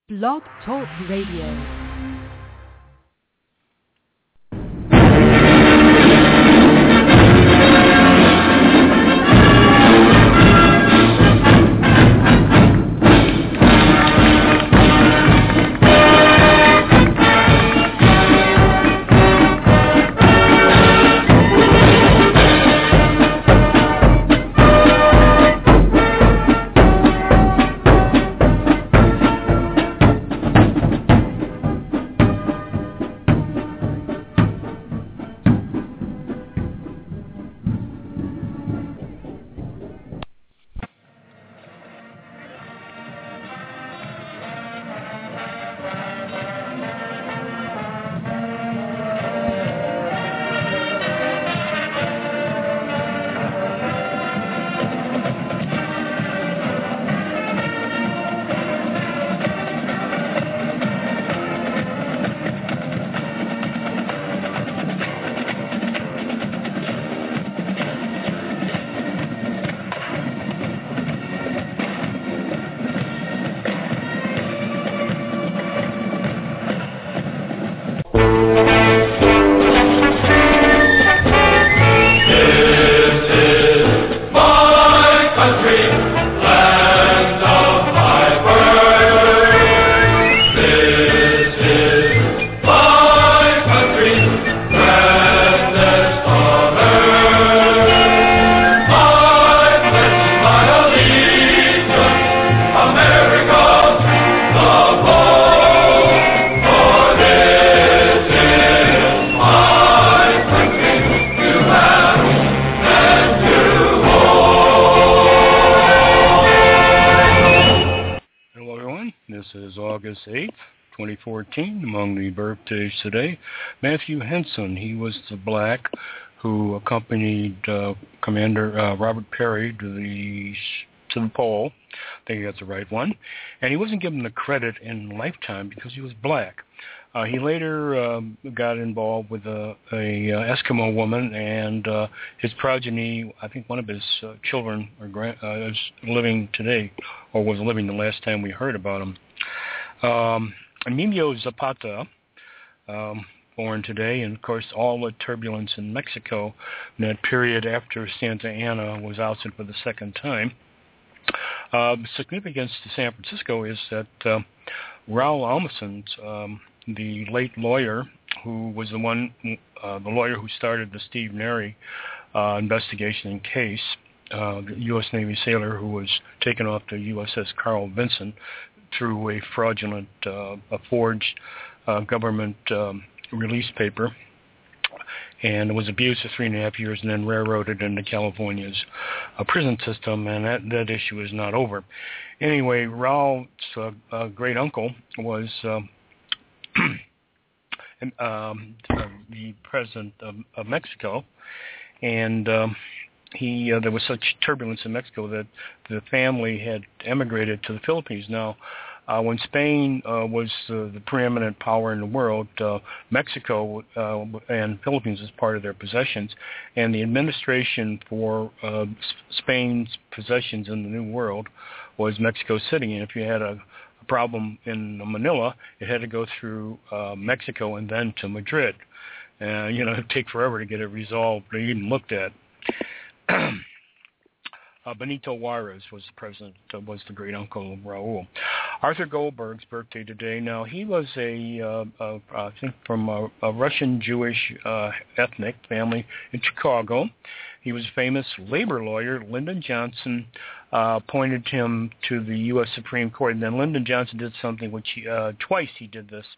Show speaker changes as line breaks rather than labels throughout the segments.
Blog Talk Radio.
August 8th, 2014. Among the birthdays today, Matthew Henson. He was the black who accompanied Commander Robert Peary to the pole. I think that's the right one. And he wasn't given the credit in lifetime because he was black. He later got involved with a Eskimo woman, and his progeny, I think one of his children is living today, or was living the last time we heard about him. Emilio Zapata, born today, and of course all the turbulence in Mexico in that period after Santa Anna was ousted for the second time. Significance to San Francisco is that Raul Almason, the late lawyer who was the lawyer who started the Steve Neri investigation and case, the U.S. Navy sailor who was taken off the USS Carl Vinson through a fraudulent, forged government release paper, and was abused for 3.5 years and then railroaded into California's prison system, and that issue is not over. Anyway, Raul's great uncle was the president of Mexico, and there was such turbulence in Mexico that the family had emigrated to the Philippines. Now, when Spain was the preeminent power in the world, Mexico and Philippines was part of their possessions, and the administration for Spain's possessions in the New World was Mexico City. And if you had a problem in Manila, it had to go through Mexico and then to Madrid. It'd take forever to get it resolved or even looked at. Benito Juarez was the president, was the great uncle of Raul. Arthur Goldberg's birthday today. Now, he was I think from a Russian Jewish ethnic family in Chicago. He was a famous labor lawyer. Lyndon Johnson appointed him to the U.S. Supreme Court, and then Lyndon Johnson did something which twice he did this.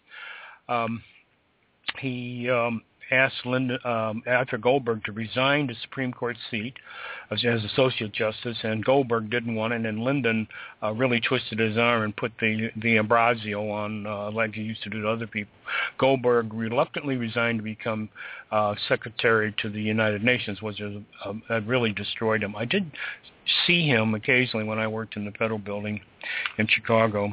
He asked Arthur Goldberg to resign the Supreme Court seat as Associate Justice, and Goldberg didn't want it, and Lyndon really twisted his arm and put the ambrosio on like he used to do to other people. Goldberg reluctantly resigned to become Secretary to the United Nations, which really destroyed him. I did see him occasionally when I worked in the Federal Building in Chicago.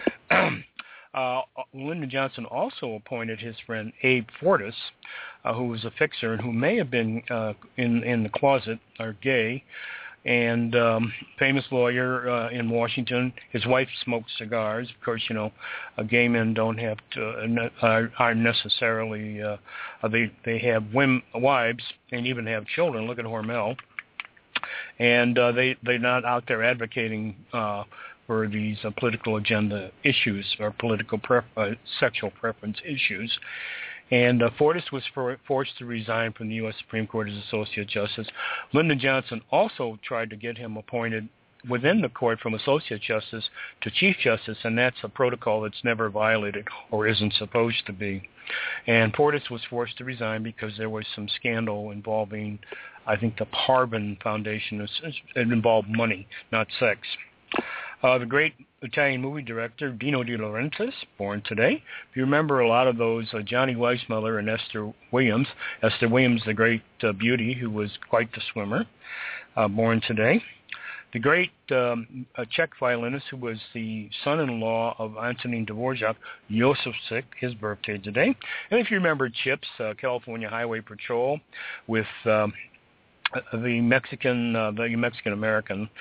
Lyndon Johnson also appointed his friend Abe Fortas, who was a fixer and who may have been in the closet or gay, and famous lawyer in Washington. His wife smoked cigars. Of course, gay men don't have to, aren't necessarily, they have wives and even have children. Look at Hormel. And they're not out there advocating for these political agenda issues or political sexual preference issues. And Fortas was forced to resign from the U.S. Supreme Court as Associate Justice. Lyndon Johnson also tried to get him appointed within the court from Associate Justice to Chief Justice, and that's a protocol that's never violated or isn't supposed to be. And Fortas was forced to resign because there was some scandal involving, I think, the Parvin Foundation. It involved money, not sex. The great Italian movie director Dino De Laurentiis, born today. If you remember a lot of those, Johnny Weissmuller and Esther Williams. Esther Williams, the great beauty who was quite the swimmer, born today. The great Czech violinist who was the son-in-law of Antonín Dvorak, Josef Sik, his birthday today. And if you remember CHIPS, California Highway Patrol, with the Mexican-American,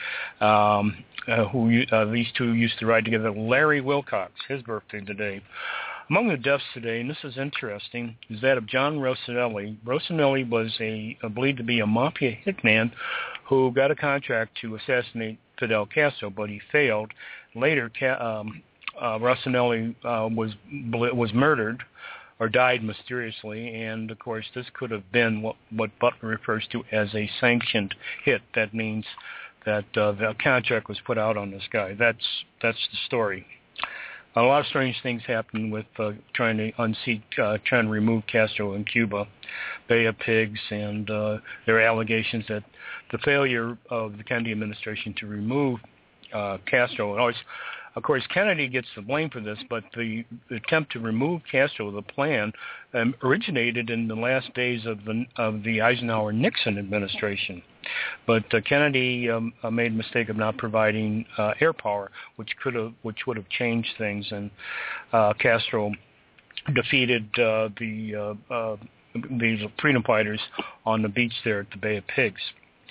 who these two used to ride together, Larry Wilcox, his birthday today. Among the deaths today, and this is interesting, is that of John Rossoneri. Rossoneri was believed to be a mafia hitman who got a contract to assassinate Fidel Castro, but he failed. Later, Rossoneri was murdered or died mysteriously, and of course this could have been what Butler refers to as a sanctioned hit. That means that the contract was put out on this guy. That's the story. A lot of strange things happened with trying to remove Castro in Cuba, Bay of Pigs, and there are allegations that the failure of the Kennedy administration to remove Castro, and always, of course, Kennedy gets the blame for this, but the attempt to remove Castro, the plan, originated in the last days of the Eisenhower-Nixon administration. But Kennedy made a mistake of not providing air power, which would have changed things, and Castro defeated the freedom fighters on the beach there at the Bay of Pigs.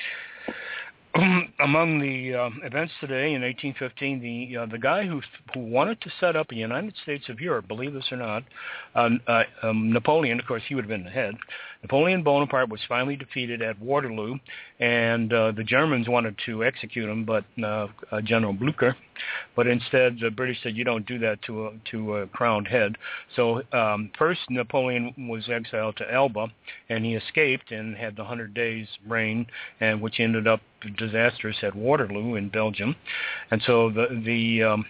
Among the events today in 1815, the guy who wanted to set up a United States of Europe, believe this or not, Napoleon, of course, he would have been the head. Napoleon Bonaparte was finally defeated at Waterloo, and the Germans wanted to execute him, but General Blücher. But instead, the British said, "You don't do that to a crowned head." So first, Napoleon was exiled to Elba, and he escaped and had the 100 Days reign, and which ended up disastrous at Waterloo in Belgium. And so the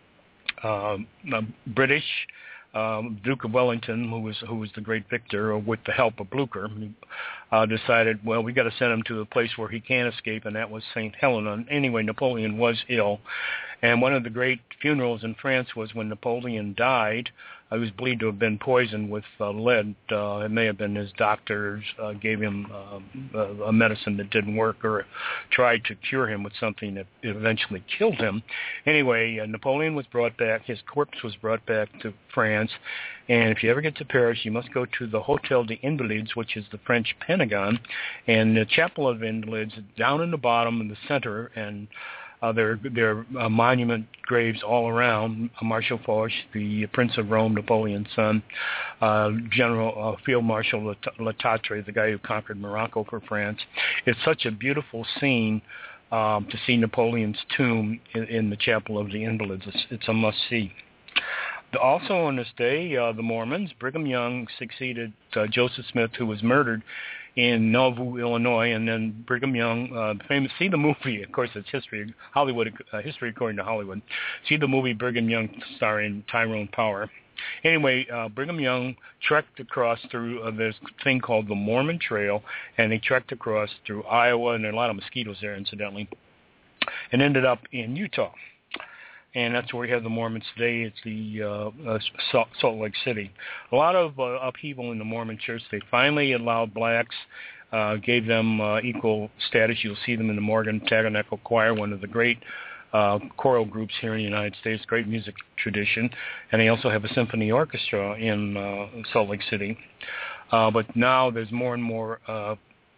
British Duke of Wellington, who was the great victor, with the help of Blücher, decided, well, we got to send him to a place where he can't escape, and that was St. Helena. Anyway, Napoleon was ill, and one of the great funerals in France was when Napoleon died. He was believed to have been poisoned with lead. It may have been his doctors gave him a medicine that didn't work, or tried to cure him with something that eventually killed him. Anyway, Napoleon was brought back. His corpse was brought back to France. And if you ever get to Paris, you must go to the Hôtel des Invalides, which is the French Pentagon, and the Chapel of Invalids down in the bottom in the center, and there are monument graves all around. Marshal Foch, the Prince of Rome, Napoleon's son, General Field Marshal Latatre, the guy who conquered Morocco for France. It's such a beautiful scene to see Napoleon's tomb in the Chapel of the Invalids. It's a must-see. Also on this day, the Mormons, Brigham Young succeeded Joseph Smith, who was murdered in Nauvoo, Illinois, and then Brigham Young, famous. See the movie, of course, it's history, Hollywood, history according to Hollywood. See the movie Brigham Young, starring Tyrone Power. Anyway, Brigham Young trekked across through this thing called the Mormon Trail, and he trekked across through Iowa, and there are a lot of mosquitoes there, incidentally, and ended up in Utah. And that's where we have the Mormons today. It's the Salt Lake City. A lot of upheaval in the Mormon church. They finally allowed blacks, gave them equal status. You'll see them in the Morgan Tabernacle Choir, one of the great choral groups here in the United States, great music tradition. And they also have a symphony orchestra in Salt Lake City. But now there's more and more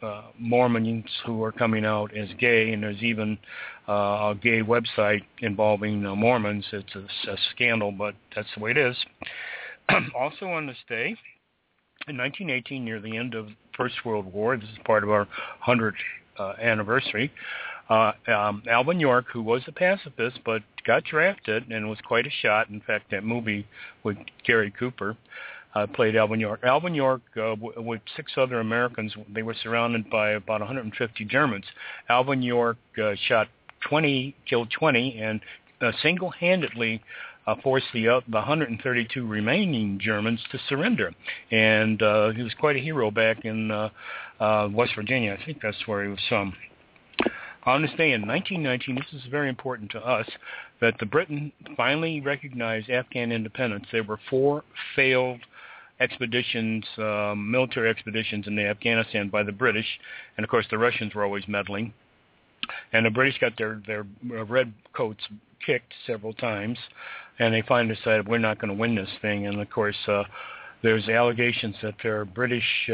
Mormons who are coming out as gay, and there's even a gay website involving Mormons. It's a scandal, but that's the way it is. Also on this day, in 1918, near the end of the First World War, this is part of our 100th anniversary, Alvin York, who was a pacifist but got drafted and was quite a shot. In fact, that movie with Gary Cooper played Alvin York. Alvin York, with 6 other Americans, they were surrounded by about 150 Germans. Alvin York killed 20, and single-handedly forced the 132 remaining Germans to surrender. And he was quite a hero back in West Virginia. I think that's where he was from. On this day in 1919, this is very important to us, that the Britain finally recognized Afghan independence. There were 4 failed expeditions, military expeditions in Afghanistan by the British, and of course the Russians were always meddling. And the British got their red coats kicked several times, and they finally decided, we're not going to win this thing. And of course, there's allegations that there are British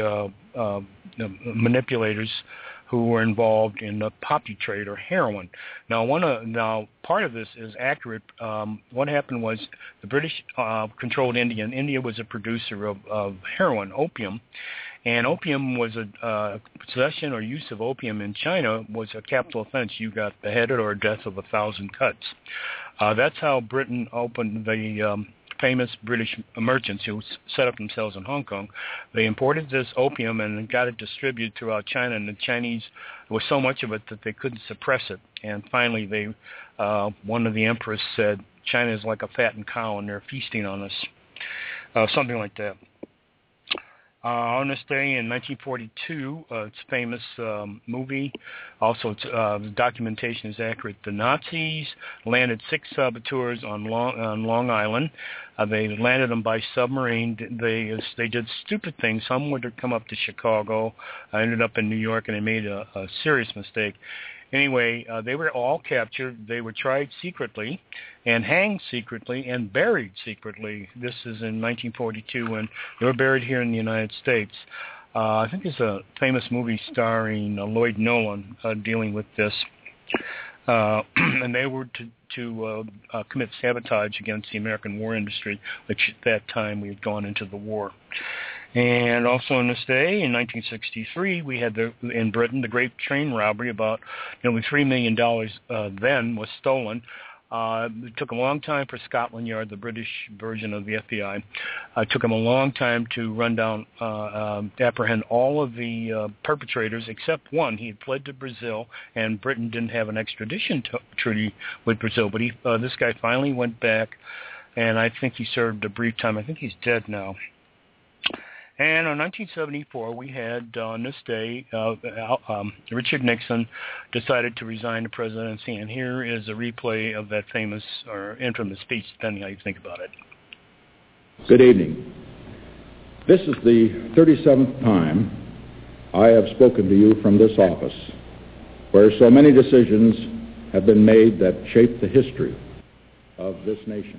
manipulators who were involved in the poppy trade or heroin. Now, part of this is accurate. What happened was the British controlled India, and India was a producer of heroin, opium. And opium was possession or use of opium in China was a capital offense. You got beheaded or a death of 1,000 cuts. That's how Britain opened the famous British merchants who set up themselves in Hong Kong. They imported this opium and got it distributed throughout China, and the Chinese, there was so much of it that they couldn't suppress it. And finally, one of the emperors said, China is like a fattened cow and they're feasting on us, something like that. On this day in 1942, it's a famous movie. Also, the documentation is accurate. The Nazis landed 6 saboteurs on Long Island. They landed them by submarine. They did stupid things. Some would have come up to Chicago, ended up in New York, and they made a serious mistake. Anyway, they were all captured. They were tried secretly and hanged secretly and buried secretly. This is in 1942, and they were buried here in the United States. I think there's a famous movie starring Lloyd Nolan dealing with this. And they were to commit sabotage against the American war industry, which at that time we had gone into the war. And also on this day, in 1963, we had in Britain the Great Train Robbery. About nearly $3 million then was stolen. It took a long time for Scotland Yard, the British version of the FBI. It took them a long time to run down, apprehend all of the perpetrators except one. He had fled to Brazil, and Britain didn't have an extradition treaty with Brazil. But this guy finally went back, and I think he served a brief time. I think he's dead now. And in 1974, we had, on this day, Richard Nixon decided to resign the presidency, and here is a replay of that famous or infamous speech, depending how you think about it.
Good evening. This is the 37th time I have spoken to you from this office, where so many decisions have been made that shape the history of this nation.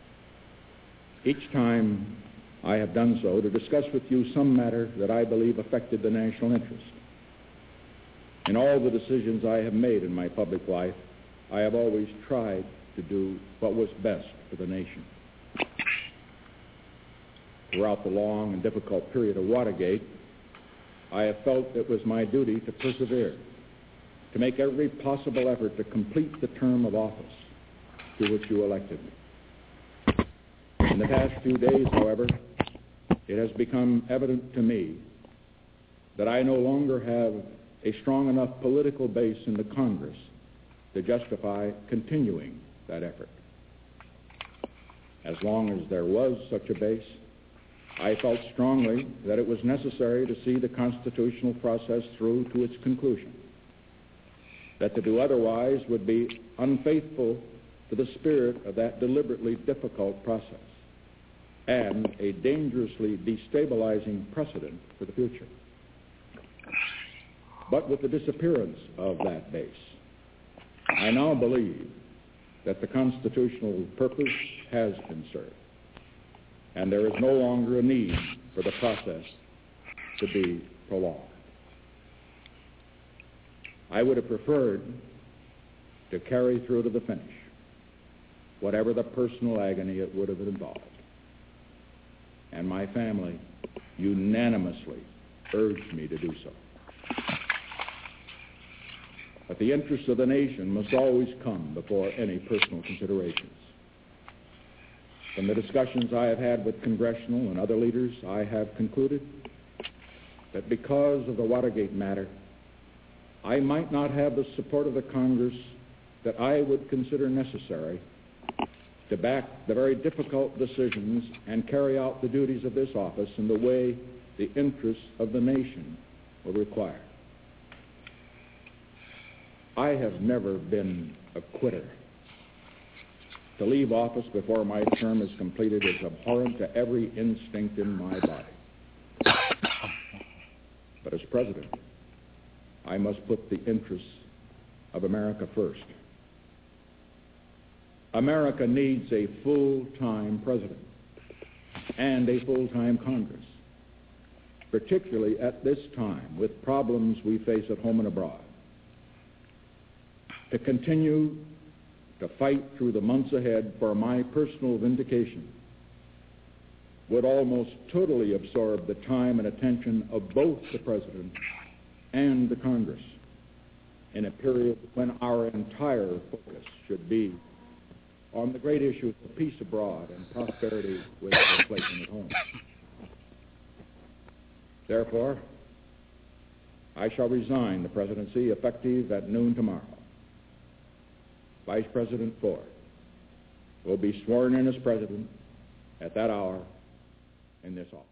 Each time I have done so to discuss with you some matter that I believe affected the national interest. In all the decisions I have made in my public life, I have always tried to do what was best for the nation. Throughout the long and difficult period of Watergate, I have felt it was my duty to persevere, to make every possible effort to complete the term of office to which you elected me. In the past few days, however, it has become evident to me that I no longer have a strong enough political base in the Congress to justify continuing that effort. As long as there was such a base, I felt strongly that it was necessary to see the constitutional process through to its conclusion, that to do otherwise would be unfaithful to the spirit of that deliberately difficult process and a dangerously destabilizing precedent for the future. But with the disappearance of that base, I now believe that the constitutional purpose has been served, and there is no longer a need for the process to be prolonged. I would have preferred to carry through to the finish, whatever the personal agony it would have involved. And my family unanimously urged me to do so. But the interests of the nation must always come before any personal considerations. From the discussions I have had with congressional and other leaders, I have concluded that because of the Watergate matter, I might not have the support of the Congress that I would consider necessary to back the very difficult decisions and carry out the duties of this office in the way the interests of the nation will require. I have never been a quitter. To leave office before my term is completed is abhorrent to every instinct in my body. But as president, I must put the interests of America first. America needs a full-time president and a full-time Congress, particularly at this time with problems we face at home and abroad. To continue to fight through the months ahead for my personal vindication would almost totally absorb the time and attention of both the President and the Congress in a period when our entire focus should be on the great issues of peace abroad and prosperity with legislation at home. Therefore, I shall resign the presidency effective at noon tomorrow. Vice President Ford will be sworn in as president at that hour in this office.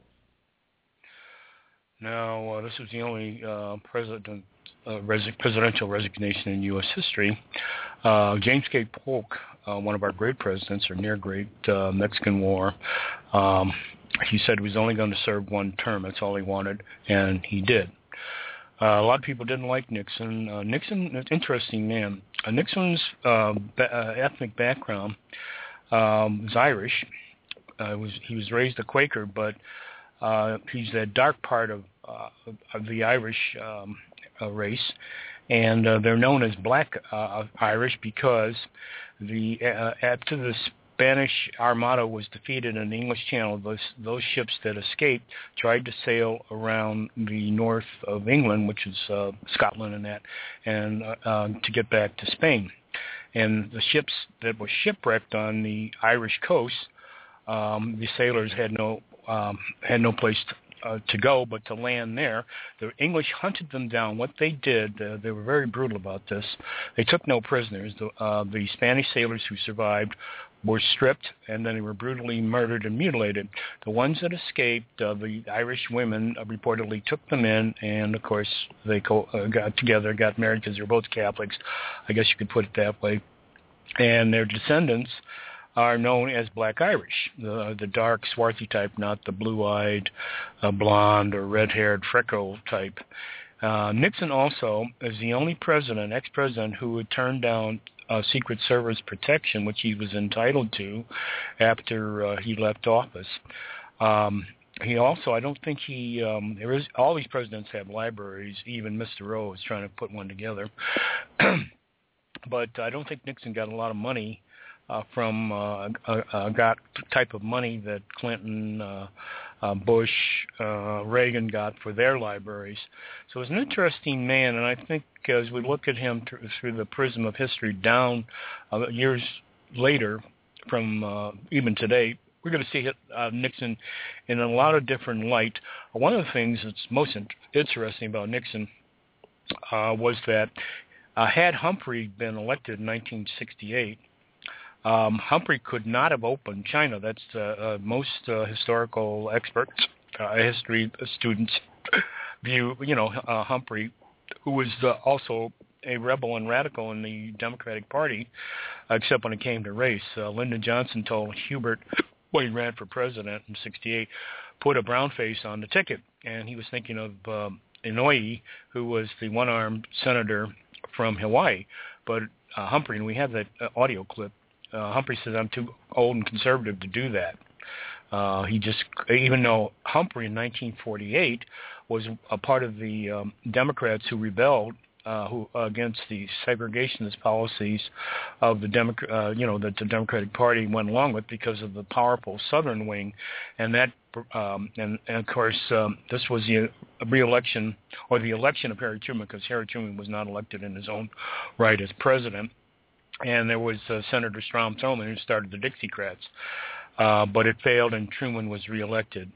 Now, this was the only presidential resignation in U.S. history. James K. Polk, one of our great presidents, or near great, Mexican War, he said he was only going to serve one term. That's all he wanted, and he did. A lot of people didn't like Nixon. Nixon, an interesting man. Nixon's ethnic background was Irish. He was raised a Quaker, but he's a dark part of the Irish race, and they're known as Black Irish because after the Spanish Armada was defeated in the English Channel, those ships that escaped tried to sail around the north of England, which is Scotland and that, and to get back to Spain. And the ships that were shipwrecked on the Irish coast, the sailors had no place to go but to land there. The English hunted them down. What they did, they were very brutal about this. They took no prisoners. The Spanish sailors who survived were stripped, and then they were brutally murdered and mutilated. The ones that escaped, the Irish women reportedly took them in, and of course they got together, got married because they were both Catholics. I guess you could put it that way. And their descendants are known as Black Irish, the dark, swarthy type, not the blue-eyed, blonde or red-haired, freckle type. Nixon also is the only ex-president, who would turn down Secret Service protection, which he was entitled to after he left office. He also, I don't think all these presidents have libraries. Even Mr. Rowe is trying to put one together. But I don't think Nixon got a lot of money from got the type of money that Clinton, Bush, Reagan got for their libraries. So he's an interesting man, and I think as we look at him through the prism of history down years later from even today, we're going to see Nixon in a lot of different light. One of the things that's most interesting about Nixon was that had Humphrey been elected in 1968, Humphrey could not have opened China. That's most historical experts, history students view, Humphrey, who was also a rebel and radical in the Democratic Party, except when it came to race. Lyndon Johnson told Hubert, when he ran for president in 1968, put a brown face on the ticket. And he was thinking of Inouye, who was the one-armed senator from Hawaii. But Humphrey, and we have that audio clip, Humphrey says, I'm too old and conservative to do that. Even though Humphrey in 1948 was a part of the Democrats who rebelled who against the segregationist policies of the that the Democratic Party went along with because of the powerful Southern wing, and that and of course this was the re-election or the election of Harry Truman, because Harry Truman was not elected in his own right as president, and there was Senator Strom Thurmond who started the Dixiecrats. But it failed, and Truman was elected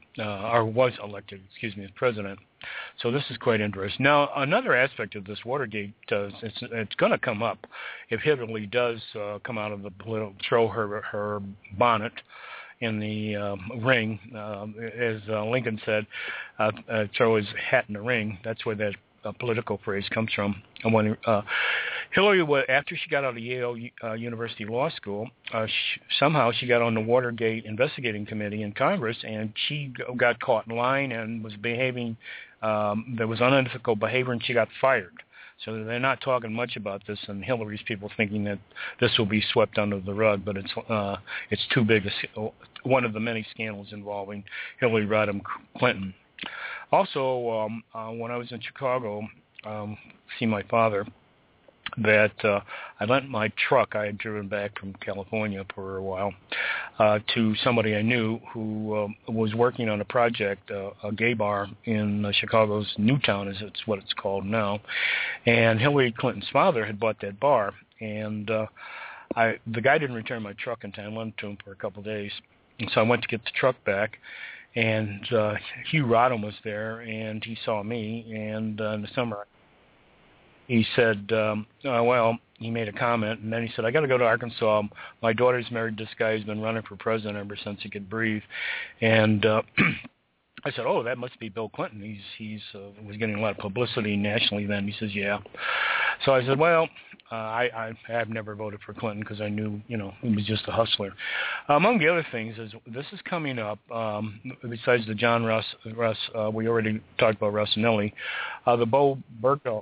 as president. So this is quite interesting. Now, another aspect of this Watergate, it's going to come up if Hillary does come out of the throw her bonnet in the ring, as Lincoln said, throw his hat in the ring. That's where that political phrase comes from. And when Hillary, after she got out of Yale University Law School, somehow she got on the Watergate Investigating Committee in Congress, and she got caught in line and was behaving. There was unethical behavior, and she got fired. So they're not talking much about this, and Hillary's people thinking that this will be swept under the rug, but it's too big one of the many scandals involving Hillary Rodham Clinton. Also, when I was in Chicago, see my father, that I lent my truck. I had driven back from California for a while to somebody I knew who was working on a project, a gay bar in Chicago's Newtown, as it's what it's called now. And Hillary Clinton's father had bought that bar, and the guy didn't return my truck in time. I lent it to him for a couple of days, and so I went to get the truck back. And Hugh Rodham was there, and he saw me, and in the summer he said, he made a comment, and then he said, I got to go to Arkansas. My daughter's married this guy who's been running for president ever since he could breathe. And I said, that must be Bill Clinton. He's was getting a lot of publicity nationally then. He says, yeah. So I said, I have never voted for Clinton because I knew, he was just a hustler. Among the other things is this is coming up, besides the John Russ, we already talked about Russinelli, the Bo Bergdahl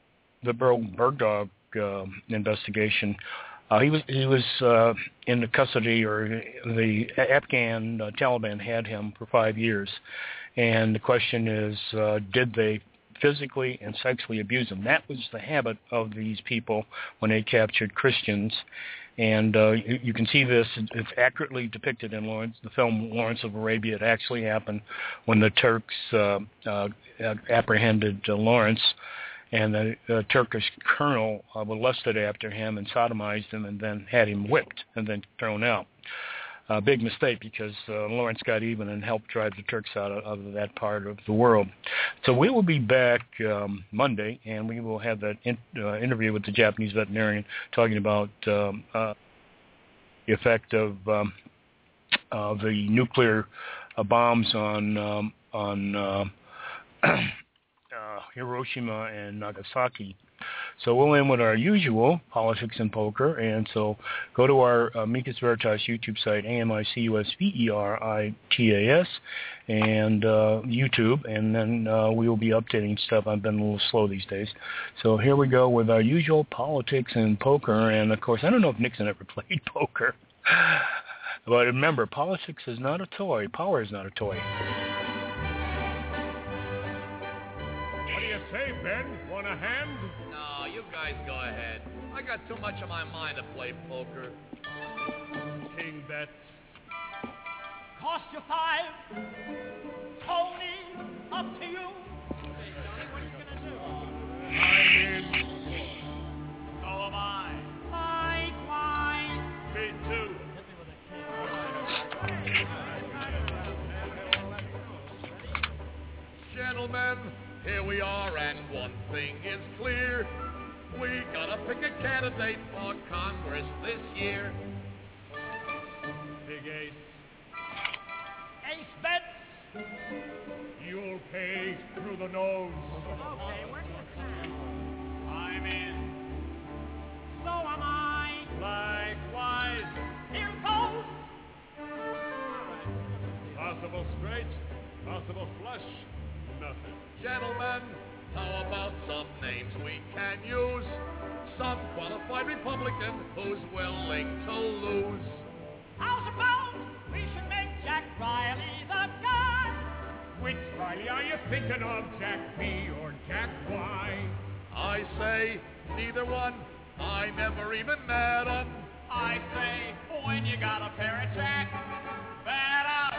investigation. He was in the custody, or the Afghan Taliban had him for 5 years, and the question is, did they physically and sexually abuse him? That was the habit of these people when they captured Christians, and you can see this. It's accurately depicted in the film Lawrence of Arabia. It actually happened when the Turks apprehended Lawrence. And the Turkish colonel lusted after him and sodomized him and then had him whipped and then thrown out. A big mistake, because Lawrence got even and helped drive the Turks out of that part of the world. So we will be back Monday, and we will have that interview with the Japanese veterinarian talking about the effect of the nuclear bombs on Hiroshima and Nagasaki. So we'll end with our usual politics and poker, and so go to our Micus Veritas YouTube site, AMICUSVERITAS, and YouTube, and then we will be updating stuff. I've been a little slow these days. So here we go with our usual politics and poker, and of course, I don't know if Nixon ever played poker, but remember, politics is not a toy. Power is not a toy.
Say, Ben, want a hand?
No, you guys go ahead. I got too much on my mind to play poker.
King bets.
Cost you 5. Tony, up to you.
Hey, Johnny, what are you going to do?
I'm in. So am I. Likewise.
Me too.
Hit me with a king.
Gentlemen, here we are, and one thing is clear. We gotta pick a candidate for Congress this year.
Big ace.
Ace bets.
You'll pay through the nose.
Okay, where do you stand? I'm in. So am I.
Likewise.
Here goes.
Possible straight, possible flush, nothing.
Gentlemen, how about some names we can use? Some qualified Republican who's willing to lose.
How's about we should make Jack Riley the guy?
Which Riley are you thinking of, Jack B or Jack Y?
I say, neither one. I never even met 'em.
I say, when you got a pair of jacks, bet up.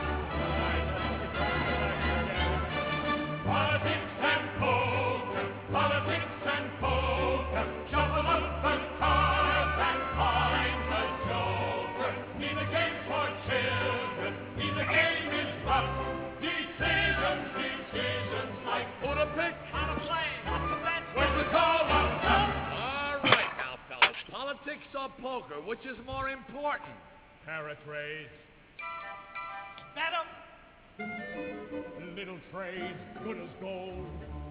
Politics and poker, politics and poker. Shuffle up the cards and find the joker. Neither game's for children, neither game is rough. Decisions like
Who to pick?
How to play, what to bet,
when to call up.
All right now, fellas. Politics or poker, which is more important?
Parrot raise,
bet 'em.
little trade, good as gold.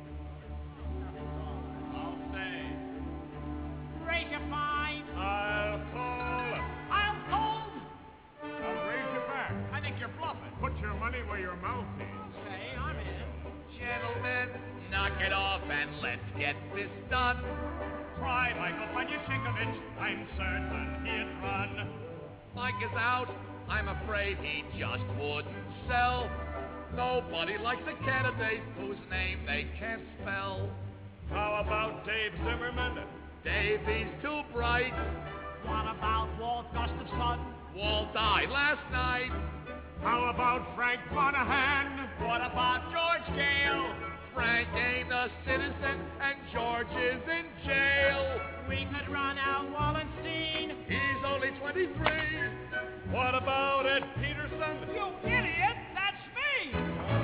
I'll say, raise your fine.
I'll call.
I'll hold.
I'll raise you back.
I think you're bluffing.
Put your money where your mouth is.
Say, I'm in.
Gentlemen, knock it off and let's get this done.
Try Michael Panyashinkovich. I'm certain he'd run.
Mike is out. I'm afraid he just wouldn't sell. Nobody likes a candidate whose name they can't spell.
How about Dave Zimmerman?
Davy's too bright.
What about Walt Gustafson?
Walt died last night.
How about Frank Monahan?
What about George Gale?
Frank ain't a citizen and George is in jail.
We could run out Wallenstein.
He's only 23.
What about Ed Peterson?
You idiot! That's me!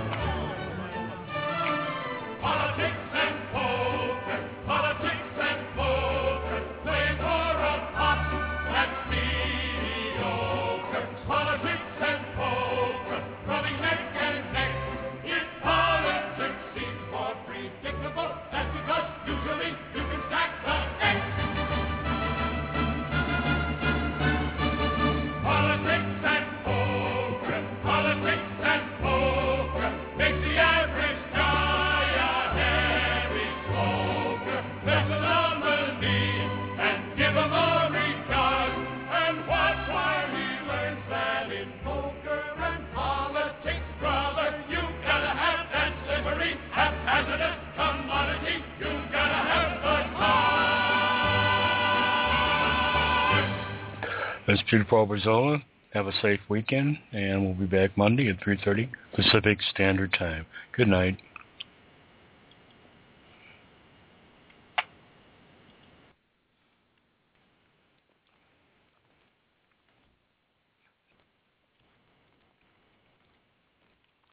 Politics and poker, politics and poker, playing for a pot that's mediocre. Politics and poker, rubbing neck and neck. In politics seems more predictable. That's because usually you can stack the X. Politics and poker, politics and poker, makes the average guy a heavy smoker. Let's nominee and give him a regard, and watch while he learns that in poker and politics, brother, you gotta have that slippery, haphazardous commodity. You gotta have the card.
That's Peter Paul Brizola. Have a safe weekend, and we'll be back Monday at 3:30 Pacific Standard Time. Good night.